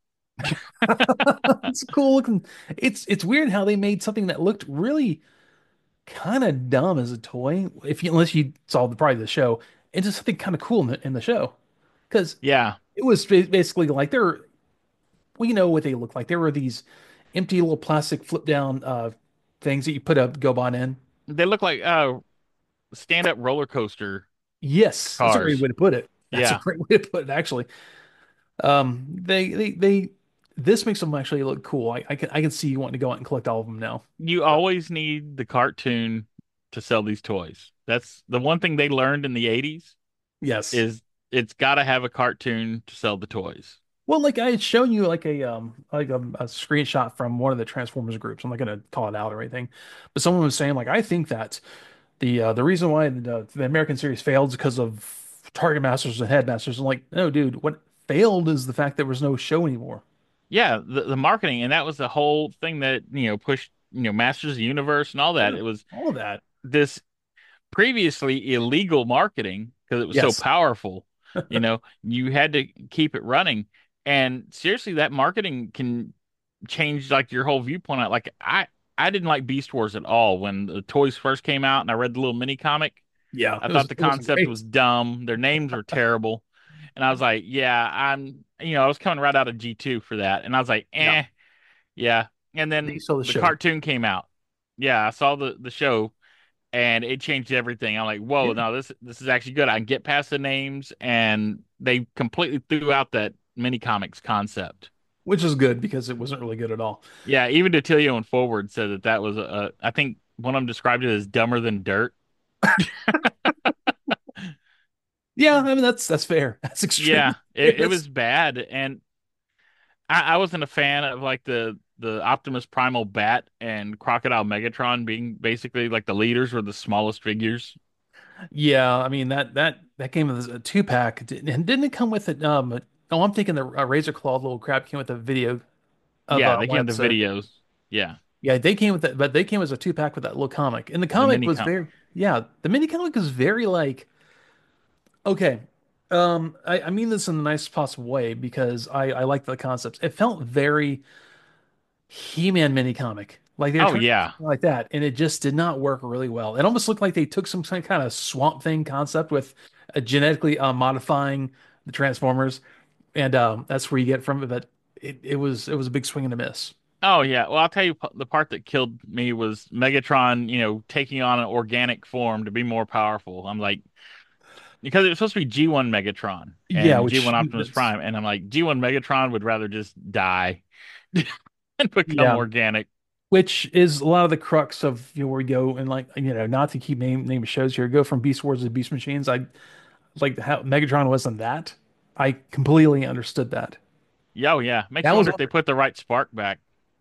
it's cool looking. It's it's weird how they made something that looked really kind of dumb as a toy, if you unless you saw the probably the show, into something kind of cool in the, in the show. Because Yeah, it was ba- basically like they're we know what they look like. There were these empty little plastic flip down uh things that you put a GoBot in. they look like uh stand-up roller coaster Yes, that's a great cars. way to put it. That's a Yeah, great way to put it, actually. Um, they they they this makes them actually look cool. I, I can I can see you wanting to go out and collect all of them now. you So, always need the cartoon to sell these toys. That's the one thing they learned in the eighties yes. is it's got to have a cartoon to sell the toys. Well, like I had shown you like a um like a, a screenshot from one of the Transformers groups. I'm not gonna call it out or anything, but someone was saying like I think that the uh, the reason why the, the American series failed is because of Target Masters and Headmasters. I'm like, no, dude, what failed is the fact there was no show anymore. Yeah, the the marketing and that was the whole thing that, you know, pushed, you know, Masters of the Universe and all that. Yeah, It was all of that. this previously illegal marketing because it was so Yes. powerful. You know, you had to keep it running. And seriously, that marketing can change like your whole viewpoint. on it. Like I I didn't like Beast Wars at all when the toys first came out and I read the little mini comic. Yeah, I it was thought the it wasn't concept great. was dumb. Their names were terrible. And I was like, yeah, I'm, you know, I was coming right out of G two for that. And I was like, Yeah, eh, yeah. And they then saw the the show. cartoon came out. Yeah, I saw the the show and it changed everything. I'm like, whoa, Yeah, no, this this is actually good. I can get past the names and they completely threw out that mini comics concept. which is good because it wasn't really good at all. Yeah, even Detilio and Forward said that that was a, I think one of them described it as dumber than dirt. Yeah, I mean that's that's fair. That's Yeah, extremely fair. it, it That's was bad, and I, I wasn't a fan of like the the Optimus Primal Bat and Crocodile Megatron being basically like the leaders were the smallest figures. Yeah, I mean that that that came with a two pack, and didn't it come with it? Um, oh, I'm thinking the uh, Razor Claw little crab came with a video of Yeah, uh, they one came with the episode. videos. Yeah, Yeah, they came with that, but they came as a two pack with that little comic. And the the comic mini was comp. very, yeah, the mini comic was very like, okay, um, I, I mean this in the nicest possible way because I I like the concepts. It felt very He-Man mini comic. Like they were Oh trying to do yeah, something like that, and it just did not work really well. It almost looked like they took some kind of Swamp Thing concept with uh, genetically uh, modifying the Transformers, and um, that's where you get from it. But it, it was it was a big swing and a miss. oh yeah. Well, I'll tell you, p- the part that killed me was Megatron, you know, taking on an organic form to be more powerful. I'm like, because it was supposed to be G one Megatron Yeah, and which G one Optimus that's Prime, and I'm like, G one Megatron would rather just die and become yeah, organic. which is a lot of the crux of you know, where we go and like you know not to keep name name shows here, go from Beast Wars to Beast Machines. I like how Megatron wasn't that. I completely understood that. Yeah, oh yeah. Makes That you was wonder if they put the right spark back.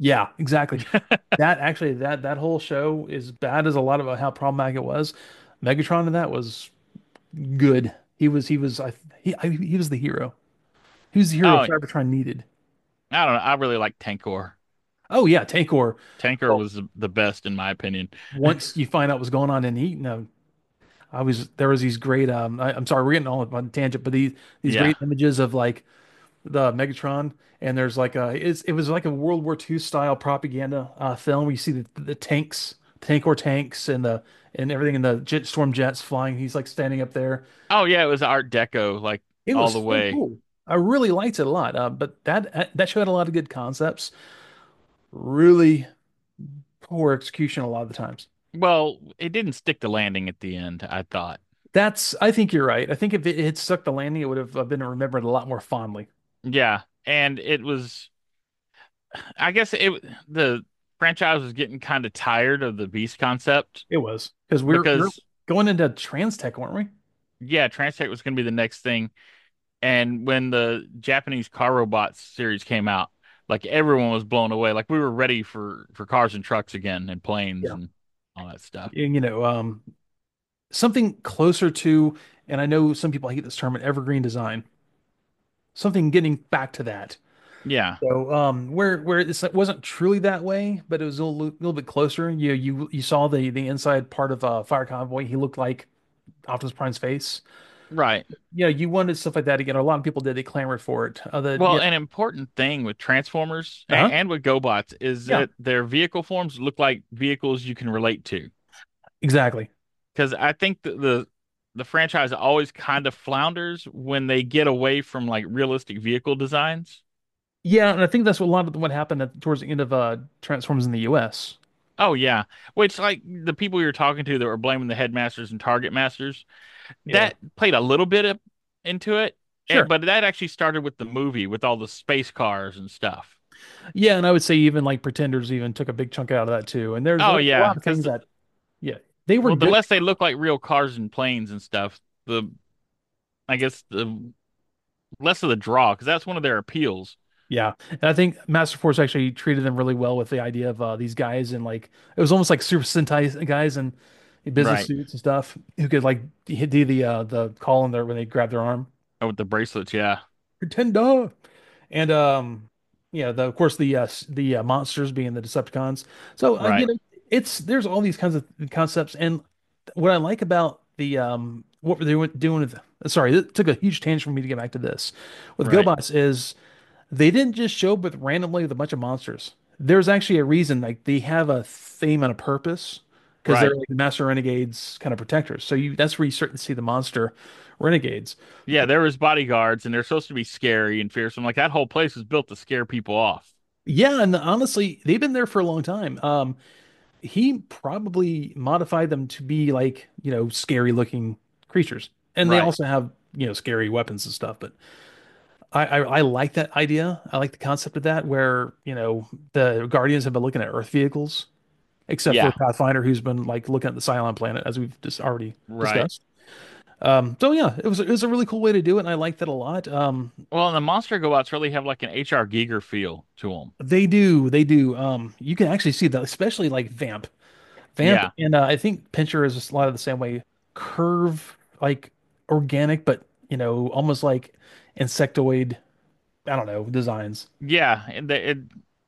Yeah, exactly. That actually that that whole show, as bad as a lot of how problematic it was, Megatron in that was good. He was he was I he I, he was the hero. He was the hero Oh, Cybertron needed. I don't know. I really like Tankor. Oh yeah, Tankor. Tankor Well, was the the best in my opinion. once you find out what's going on, and he, you know, I was there was these great um I, I'm sorry we're getting all on a tangent, but these these Yeah. great images of like the Megatron, and there's like a it's, it was like a World War two style propaganda uh, film where you see the, the tanks, Tankor tanks, and the and everything, and the jet storm jets flying. He's like standing up there. Oh yeah, it was Art Deco like It all was the so way. cool. I really liked it a lot. Uh, but that that show had a lot of good concepts. Really poor execution a lot of the times. Well, it didn't stick the landing at the end, I thought. That's I think you're right. I think if it had stuck the landing, it would have uh, been remembered a lot more fondly. Yeah, and it was I guess it the franchise was getting kind of tired of the Beast concept It was because we're we're because going into trans tech, weren't we? yeah, Transtech was going to be the next thing. And when the Japanese Car Robots series came out, like everyone was blown away. Like we were ready for for cars and trucks again and planes Yeah. and all that stuff. You know, um, something closer to, and I know some people hate this term, an evergreen design. Something getting back to that. Yeah, So, um, where where it's, it wasn't truly that way, but it was a little, little bit closer. You you you saw the the inside part of uh, Fire Convoy. He looked like Optimus Prime's face. right. Yeah, you wanted stuff like that again. A lot of people did. They clamored for it. Uh, the Well, yeah, an important thing with Transformers and, uh-huh. and with GoBots is Yeah, that their vehicle forms look like vehicles you can relate to. exactly. Because I think the, the the franchise always kind of flounders when they get away from like realistic vehicle designs. Yeah, and I think that's what a lot of what happened at, towards the end of uh Transformers in the U S. Oh yeah, which like the people you were talking to that were blaming the headmasters and target masters, Yeah, that played a little bit of, into it, and, sure. but that actually started with the movie with all the space cars and stuff. Yeah, and I would say even like Pretenders even took a big chunk out of that too. And there's Oh there's a yeah, lot of because things that yeah they were well, the good. less they look like real cars and planes and stuff, the I guess the less of the draw, because that's one of their appeals. Yeah, and I think Master Force actually treated them really well with the idea of uh, these guys and like it was almost like Super Sentai guys in business Right. suits and stuff who could like hit do the uh, the call in there when they grab their arm. Oh, with the bracelets, yeah. Pretender. And um yeah, the of course the uh s- the uh, monsters being the Decepticons. So uh, you Right. know, it's there's all these kinds of concepts, and what I like about the um what they were doing with sorry, it took a huge tangent for me to get back to this. With Right. GoBots is they didn't just show up with randomly with a bunch of monsters. There's actually a reason, like they have a theme and a purpose because they're Right. like the Master Renegades kind of protectors. So you that's where you start to see the monster renegades. Yeah, there was bodyguards and they're supposed to be scary and fearsome. Like that whole place was built to scare people off. Yeah, and honestly, they've been there for a long time. Um, he probably modified them to be like, you know, scary looking creatures. And they Right. also have, you know, scary weapons and stuff. But I, I, I like that idea. I like the concept of that, where, you know, the Guardians have been looking at Earth vehicles, except for Yeah. Pathfinder, who's been like looking at the Cylon planet, as we've just already Right. discussed. Um, so yeah, it was it was a really cool way to do it, and I liked that a lot. Um, Well, and the monster gobots really have like an H R. Giger feel to them. they do, they do. Um, you can actually see that, especially like Vamp. Vamp Yeah. and uh, I think Pincher is a lot of the same way. Curve, like organic, but you know, almost like insectoid. I don't know designs. Yeah. And they, it,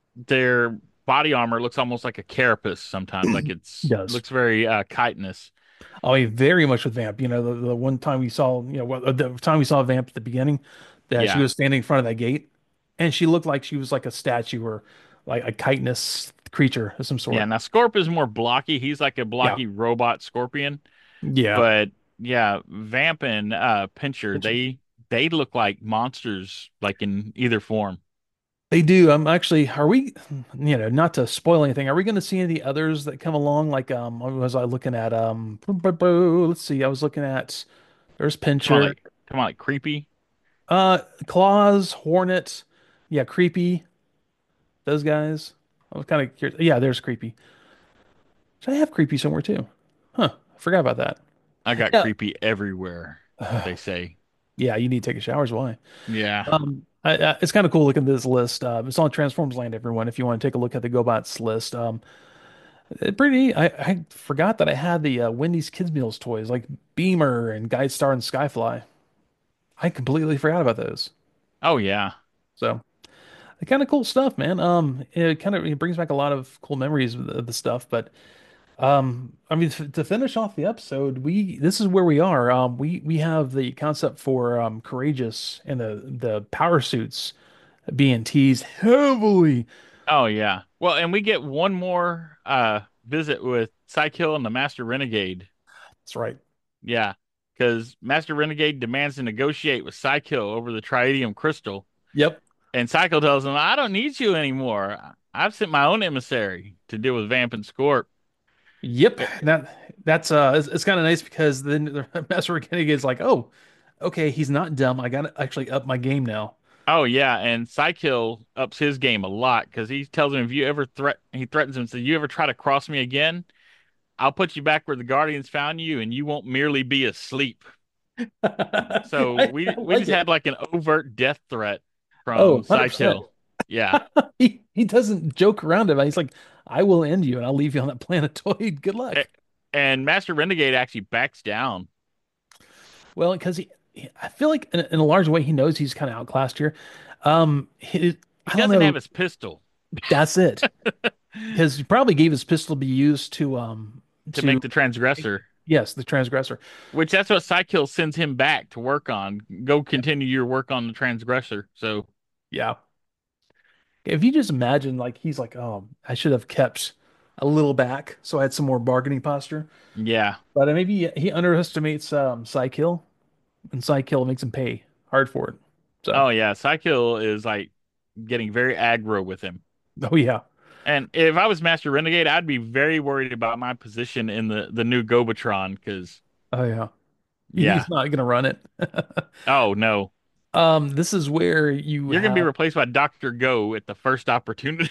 their body armor looks almost like a carapace sometimes. Like It it's does. looks very uh chitinous. I mean, very much with Vamp. You know, the, the one time we saw, you know, well, the time we saw Vamp at the beginning, that she Yeah. was standing in front of that gate, and she looked like she was like a statue or like a chitinous creature of some Yeah. sort. Now Scorp is more blocky. He's like a Yeah, blocky robot scorpion. yeah. But yeah, Vamp and uh Pincher, they they look like monsters like in either form. They do. I'm actually, are we, you know, not to spoil anything, are we going to see any others that come along? Like, um, what was I looking at? Um, boo, boo, boo, let's see. I was looking at, there's Come on, Pincher, like come on, like creepy. uh, Claws, Hornet, yeah, Creepy, those guys. I was kind of curious. Yeah, there's Creepy. Should I have Creepy somewhere too? Huh. I forgot about that. I got Yeah. creepy everywhere, they say. Yeah, you need to take a shower is why. Yeah. Um, I, I, it's kind of cool looking at this list. Uh, it's on Transformers Land, everyone. If you want to take a look at the GoBots list, um, it pretty neat. I, I forgot that I had the uh, Wendy's Kids Meals toys like Beamer and Guide Star and Skyfly. I completely forgot about those. Oh yeah. So, kind of cool stuff, man. Um, it kind of it brings back a lot of cool memories of the, of the stuff. But um, I mean, f to finish off the episode, we this is where we are. Um, we we have the concept for um Courageous and the the power suits being teased heavily. Oh yeah. Well, and we get one more uh visit with Psykill and the Master Renegade. That's right. Yeah. Because Master Renegade demands to negotiate with Psykill over the Triadium crystal. Yep. And Psycho tells him, I don't need you anymore. I've sent my own emissary to deal with Vamp and Scorp. Yep. Eh, That that's uh it's, it's kind of nice because then the Master Mechanic is like, oh, okay, he's not dumb. I gotta actually up my game now. Oh yeah, and Psykill ups his game a lot because he tells him if you ever threat he threatens him, says you ever try to cross me again, I'll put you back where the Guardians found you and you won't merely be asleep. So I, we I we like just it. had like an overt death threat Oh, from one hundred percent. Psykill. Yeah. He he doesn't joke around about it. He's like, I will end you and I'll leave you on that planetoid. Good A- luck. And Master Renegade actually backs down. Well, because he, he- I feel like in, a- in a large way, he knows he's kind of outclassed here. Um, he, He I don't doesn't have know. his pistol That's it. Because he probably gave his pistol to be used to um to to make the transgressor. yes, the transgressor. Which that's what Psykill sends him back to work on. Go continue your work on the transgressor. So Yeah. If you just imagine, like he's like, oh, I should have kept a little back so I had some more bargaining posture. yeah. But uh, maybe he underestimates um Psykill, and Psykill makes him pay hard for it. So, Oh yeah. Psykill is like getting very aggro with him. oh yeah, And if I was Master Renegade, I'd be very worried about my position in the the new Gobatron because oh yeah, yeah. he's not gonna run it. Oh no. Um, this is where you You're gonna be have. replaced by Doctor Go at the first opportunity.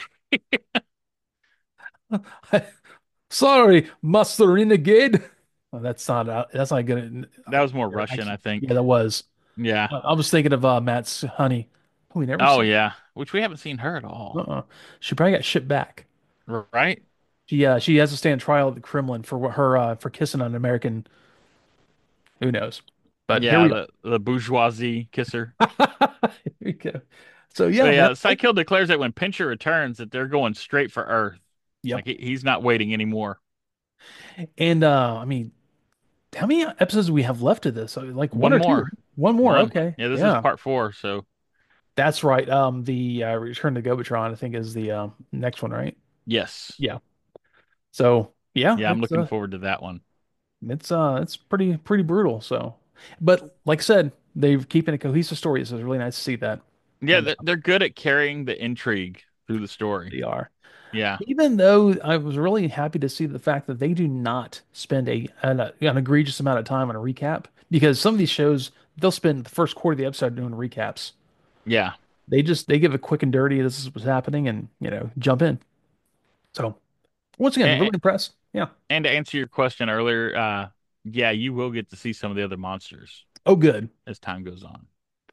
Sorry, Master Renegade. Oh, that's not uh, that's not gonna. That was more I Russian, I can't, yeah, think. that was. Yeah. I I was thinking of uh, Matt's honey. Oh, we never Oh see. yeah. Which we haven't seen her at all. Uh-uh. She probably got shipped back. Right? She uh, she has to stand trial at the Kremlin for what her uh, for kissing an American. Who knows? But here Yeah, we the the bourgeoisie kisser. are. Here we go. So But yeah, yeah, that, that Psykill declares that when Pincher returns, that they're going straight for Earth. yep. Like he, he's not waiting anymore. And uh, I mean, how many episodes do we have left of this? Uh, Like one One or two? more. One more. One. Okay. Yeah, this is Yeah. part four. So That's right. Um, the uh, Return to Gobatron, I think, is the um next one, right? yes. Yeah. So yeah, Yeah, I'm it's looking uh, forward to that one. it's uh, it's pretty pretty brutal. So, but like I said, they're keeping a cohesive story, so it's really nice to see that. Yeah, And they're, they're good at carrying the intrigue through the story. they are. Yeah. Even though I was really happy to see the fact that they do not spend a an, an egregious amount of time on a recap, because some of these shows they'll spend the first quarter of the episode doing recaps. Yeah. They just they give a quick and dirty, this is what's happening, and you know, jump in. So once again, And, really impressed. Yeah. and to answer your question earlier, uh, yeah, you will get to see some of the other monsters Oh, good. as time goes on.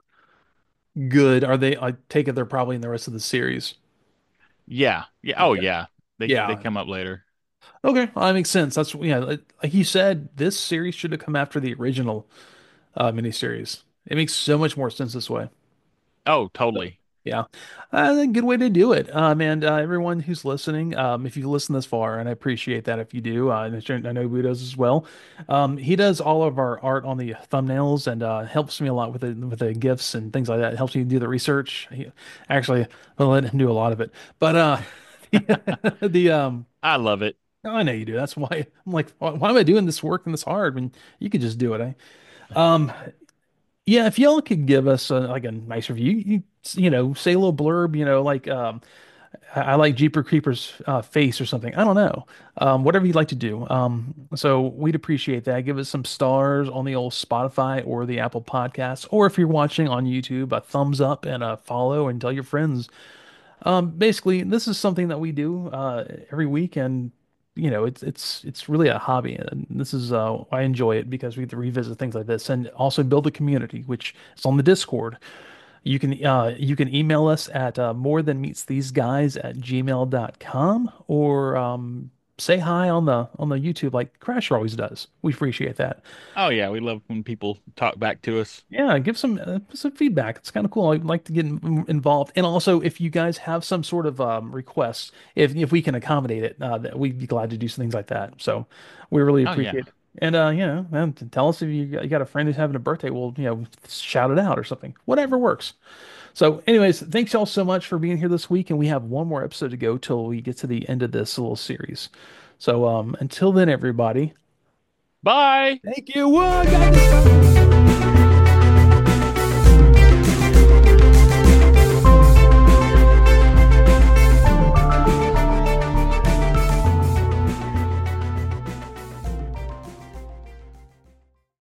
Good. Are they? I take it they're probably in the rest of the series. Yeah. Yeah. Oh, Okay. yeah. They they Yeah. come up later. Okay. Well, that makes sense. That's yeah. Like, like you said, this series should have come after the original uh miniseries. It makes so much more sense this way. Oh, So, totally. yeah, uh, a good way to do it. Um, and uh, everyone who's listening, um, if you listen this far, and I appreciate that if you do, uh, and I'm sure- I know Boo does as well. Um, he does all of our art on the thumbnails and uh, helps me a lot with the with the GIFs and things like that. Helps me do the research. He, actually, I'll let him do a lot of it. But uh, the, the um, I love it. I know you do. That's why I'm like, why, why am I doing this work and this hard when you could just do it? Eh? Um, yeah, if y'all could give us a, like a nice review, you you know, say a little blurb, you know, like um, I, I like Jeeper Creeper's uh, face or something. I don't know, um, whatever you'd like to do. Um, so we'd appreciate that. Give us some stars on the old Spotify or the Apple Podcasts, or if you're watching on YouTube, a thumbs up and a follow, and tell your friends. Um, basically, this is something that we do uh, every week, and you know, it's it's it's really a hobby, and this is uh, I enjoy it because we get to revisit things like this, and also build a community, which is on the Discord. You can uh, you can email us at uh, more than meets these guys at gmail dot com or um, say hi on the on the YouTube like Crasher always does. We appreciate that. Oh yeah, we love when people talk back to us. Yeah, give some uh, some feedback. It's kind of cool. I'd like to get in, involved. And also, if you guys have some sort of um, requests, if if we can accommodate it, uh, that we'd be glad to do some things like that. So we really Oh yeah. appreciate it. And uh, you know, man, tell us if you got, you got a friend who's having a birthday. We'll, you know, shout it out or something. Whatever works. So, anyways, thanks y'all so much for being here this week, and we have one more episode to go till we get to the end of this little series. So, um, until then, everybody, Bye. thank you. Whoa, I got this.